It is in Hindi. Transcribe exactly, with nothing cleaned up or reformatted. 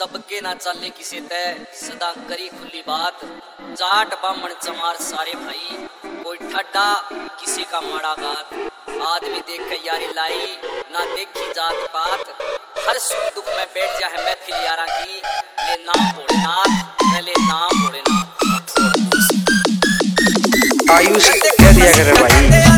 तबके ना चले किसे तय सदा करी खुली बात। जाट बामण चमार सारे भाई कोई ठड्डा किसी का माड़ा गात। आदमी देख के यारी लाई ना देखी जात पात। हर सुख दुख में बैठ जा है महफिल यारा की। ले नाम भोलेनाथ ले नाम भोलेनाथ। आयुष क्या दिया करे भाई।